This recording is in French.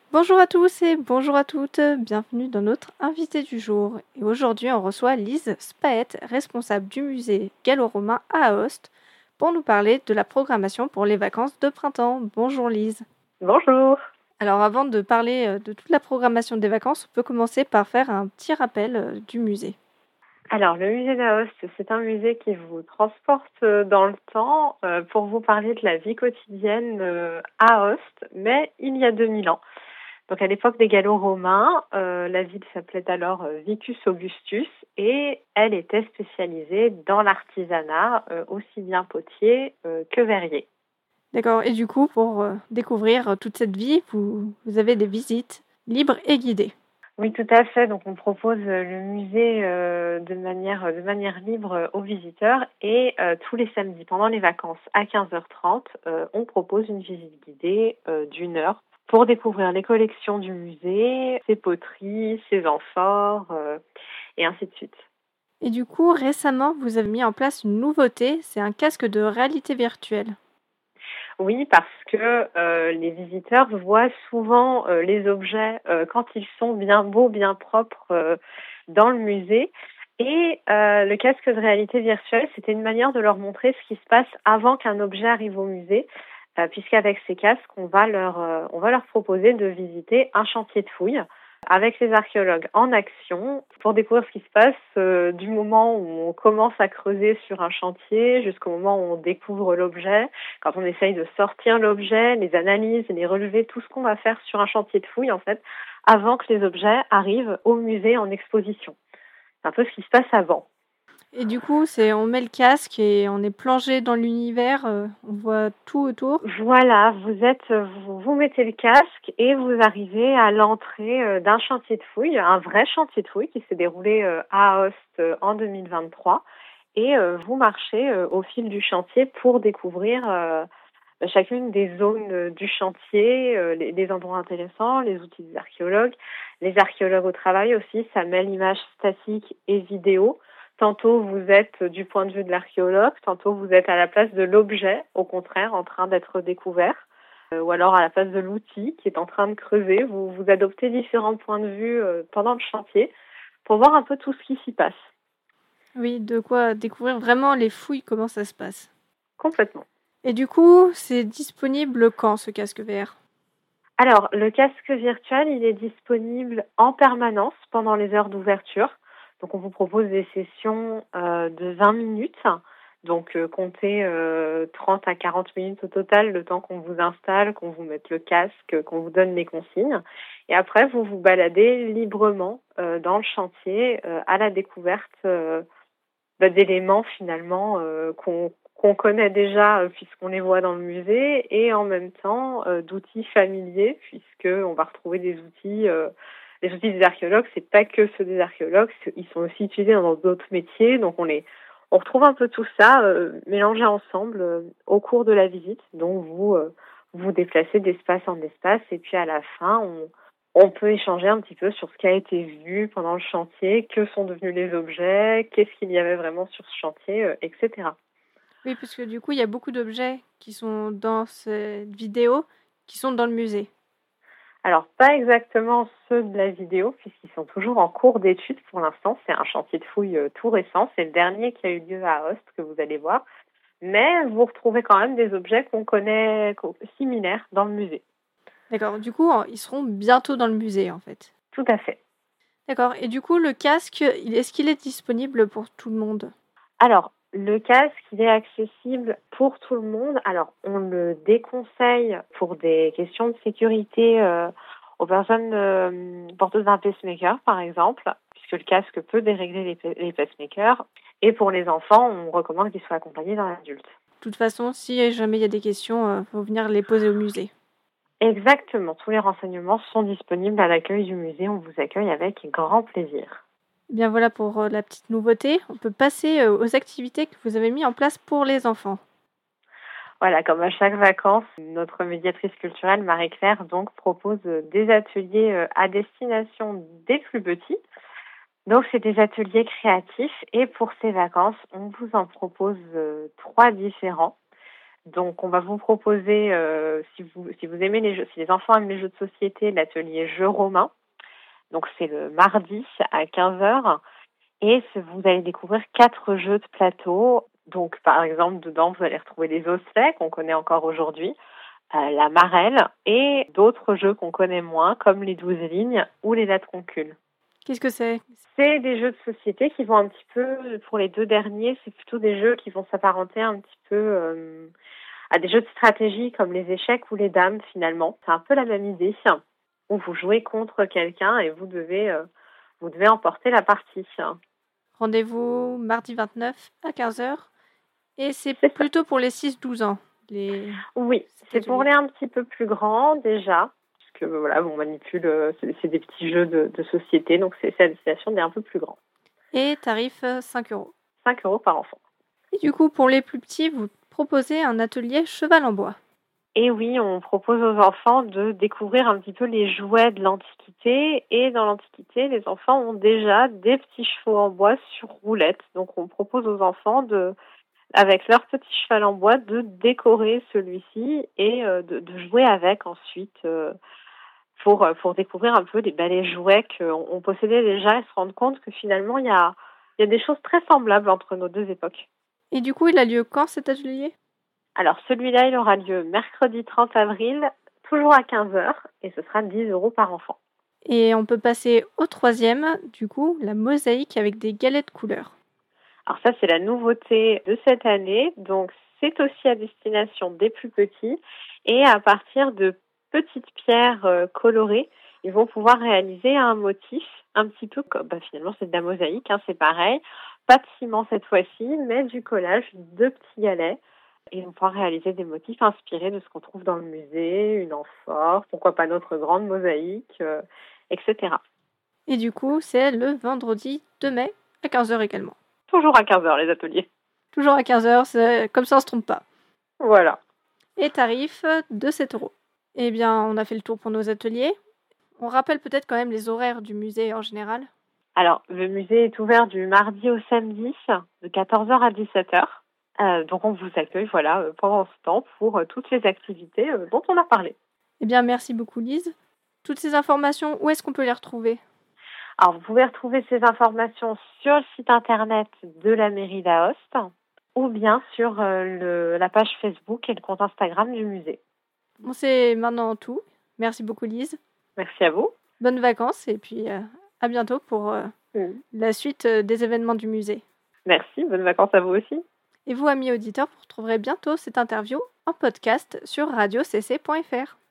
Bonjour à tous et bonjour à toutes, bienvenue dans notre invité du jour. Et aujourd'hui, on reçoit Lise Spaet, responsable du musée gallo-romain à Aoste, pour nous parler de la programmation pour les vacances de printemps. Bonjour Lise. Bonjour. Alors avant de parler de toute la programmation des vacances, on peut commencer par faire un petit rappel du musée. Alors, le musée d'Aoste, c'est un musée qui vous transporte dans le temps pour vous parler de la vie quotidienne à Aoste, mais il y a 2000 ans. Donc, à l'époque des Gallo-Romains, la ville s'appelait alors Vicus Augustus et elle était spécialisée dans l'artisanat, aussi bien potier que verrier. D'accord, et du coup, pour découvrir toute cette vie, vous avez des visites libres et guidées. Oui, tout à fait. Donc, on propose le musée de manière libre aux visiteurs et tous les samedis, pendant les vacances, à 15h30, on propose une visite guidée d'1 heure pour découvrir les collections du musée, ses poteries, ses amphores et ainsi de suite. Et du coup, récemment, vous avez mis en place une nouveauté, c'est un casque de réalité virtuelle. Oui, parce que les visiteurs voient souvent les objets quand ils sont bien beaux, bien propres dans le musée. Et le casque de réalité virtuelle, c'était une manière de leur montrer ce qui se passe avant qu'un objet arrive au musée, puisqu'avec ces casques, on va leur proposer de visiter un chantier de fouilles avec les archéologues en action pour découvrir ce qui se passe du moment où on commence à creuser sur un chantier jusqu'au moment où on découvre l'objet, quand on essaye de sortir l'objet, les analyses, les relevés, tout ce qu'on va faire sur un chantier de fouilles en fait, avant que les objets arrivent au musée en exposition. C'est un peu ce qui se passe avant. Et du coup, on met le casque et on est plongé dans l'univers, on voit tout autour. Voilà, vous mettez le casque et vous arrivez à l'entrée d'un chantier de fouilles, un vrai chantier de fouilles qui s'est déroulé à Aoste en 2023. Et vous marchez au fil du chantier pour découvrir chacune des zones du chantier, les endroits intéressants, les outils des archéologues. Les archéologues au travail aussi, ça mêle images statiques et vidéo. Tantôt vous êtes du point de vue de l'archéologue, tantôt vous êtes à la place de l'objet, au contraire, en train d'être découvert, ou alors à la place de l'outil qui est en train de creuser. Vous adoptez différents points de vue pendant le chantier pour voir un peu tout ce qui s'y passe. Oui, de quoi découvrir vraiment les fouilles, comment ça se passe. Complètement. Et du coup, c'est disponible quand ce casque VR? Alors, le casque virtuel, il est disponible en permanence pendant les heures d'ouverture. Donc, on vous propose des sessions de 20 minutes. Donc, comptez 30 à 40 minutes au total, le temps qu'on vous installe, qu'on vous mette le casque, qu'on vous donne les consignes. Et après, vous vous baladez librement dans le chantier à la découverte d'éléments finalement qu'on connaît déjà puisqu'on les voit dans le musée et en même temps d'outils familiers puisqu'on va retrouver des outils les outils des archéologues, c'est pas que ceux des archéologues, ils sont aussi utilisés dans d'autres métiers, donc on retrouve un peu tout ça mélangé ensemble au cours de la visite. Donc vous déplacez d'espace en espace et puis à la fin on peut échanger un petit peu sur ce qui a été vu pendant le chantier, que sont devenus les objets, qu'est-ce qu'il y avait vraiment sur ce chantier, etc. Oui, parce que du coup, il y a beaucoup d'objets qui sont dans cette vidéo, qui sont dans le musée. Alors, pas exactement ceux de la vidéo, puisqu'ils sont toujours en cours d'étude pour l'instant. C'est un chantier de fouilles tout récent. C'est le dernier qui a eu lieu à Aoste que vous allez voir. Mais vous retrouvez quand même des objets qu'on connaît similaires dans le musée. D'accord, du coup, ils seront bientôt dans le musée, en fait. Tout à fait. D'accord, et du coup, le casque, est-ce qu'il est disponible pour tout le monde? Alors, le casque, il est accessible pour tout le monde. Alors, on le déconseille pour des questions de sécurité aux personnes porteuses d'un pacemaker, par exemple, puisque le casque peut dérégler les pacemakers. Et pour les enfants, on recommande qu'ils soient accompagnés d'un adulte. De toute façon, si jamais il y a des questions, faut venir les poser au musée. Exactement. Tous les renseignements sont disponibles à l'accueil du musée. On vous accueille avec grand plaisir. Bien voilà pour la petite nouveauté. On peut passer aux activités que vous avez mis en place pour les enfants. Voilà, comme à chaque vacances, notre médiatrice culturelle, Marie-Claire, donc propose des ateliers à destination des plus petits. Donc, c'est des ateliers créatifs et pour ces vacances, on vous en propose 3 différents. Donc, on va vous proposer, si vous aimez les jeux, si les enfants aiment les jeux de société, l'atelier jeux romains. Donc, c'est le mardi à 15h. Et vous allez découvrir 4 jeux de plateau. Donc, par exemple, dedans, vous allez retrouver les osselets qu'on connaît encore aujourd'hui, la marelle et d'autres jeux qu'on connaît moins, comme les 12 lignes ou les lettres concules. Qu'est-ce que c'est? C'est des jeux de société qui vont un petit peu, pour les 2 derniers, c'est plutôt des jeux qui vont s'apparenter un petit peu à des jeux de stratégie comme les échecs ou les dames, finalement. C'est un peu la même idée, où vous jouez contre quelqu'un et vous devez emporter la partie. Rendez-vous mardi 29 à 15h. Et c'est C'est ça. plutôt pour les 6-12 ans. Oui, c'est pour les un petit peu plus grands déjà, puisque voilà, on manipule, c'est des petits jeux de société, donc c'est à destination des un peu plus grands. Et tarif 5 €. 5 € par enfant. Et du coup, pour les plus petits, vous proposez un atelier cheval en bois. Et oui, on propose aux enfants de découvrir un petit peu les jouets de l'Antiquité. Et dans l'Antiquité, les enfants ont déjà des petits chevaux en bois sur roulette. Donc, on propose aux enfants avec leur petit cheval en bois, de décorer celui-ci et de jouer avec ensuite pour découvrir un peu les jouets qu'on possédait déjà et se rendre compte que finalement, il y a des choses très semblables entre nos deux époques. Et du coup, il a lieu quand cet atelier ? Alors, celui-là, il aura lieu mercredi 30 avril, toujours à 15h, et ce sera 10 € par enfant. Et on peut passer au 3e, du coup, la mosaïque avec des galets de couleurs. Alors ça, c'est la nouveauté de cette année. Donc, c'est aussi à destination des plus petits. Et à partir de petites pierres colorées, ils vont pouvoir réaliser un motif un petit peu comme, finalement, c'est de la mosaïque, c'est pareil. Pas de ciment cette fois-ci, mais du collage de petits galets. Et ils vont pouvoir réaliser des motifs inspirés de ce qu'on trouve dans le musée, une amphore, pourquoi pas notre grande mosaïque, etc. Et du coup, c'est le vendredi 2 mai à 15h également. Toujours à 15h les ateliers. Toujours à 15h, comme ça on ne se trompe pas. Voilà. Et tarif de 7 €. Eh bien, on a fait le tour pour nos ateliers. On rappelle peut-être quand même les horaires du musée en général. Alors, le musée est ouvert du mardi au samedi, de 14h à 17h. Donc, on vous accueille pendant ce temps pour toutes les activités dont on a parlé. Eh bien, merci beaucoup Lise. Toutes ces informations, où est-ce qu'on peut les retrouver ? Alors, vous pouvez retrouver ces informations sur le site internet de la mairie d'Aoste ou bien sur la page Facebook et le compte Instagram du musée. Bon, c'est maintenant tout. Merci beaucoup Lise. Merci à vous. Bonnes vacances et puis à bientôt pour la suite des événements du musée. Merci, bonnes vacances à vous aussi. Et vous, amis auditeurs, vous retrouverez bientôt cette interview en podcast sur radiocc.fr.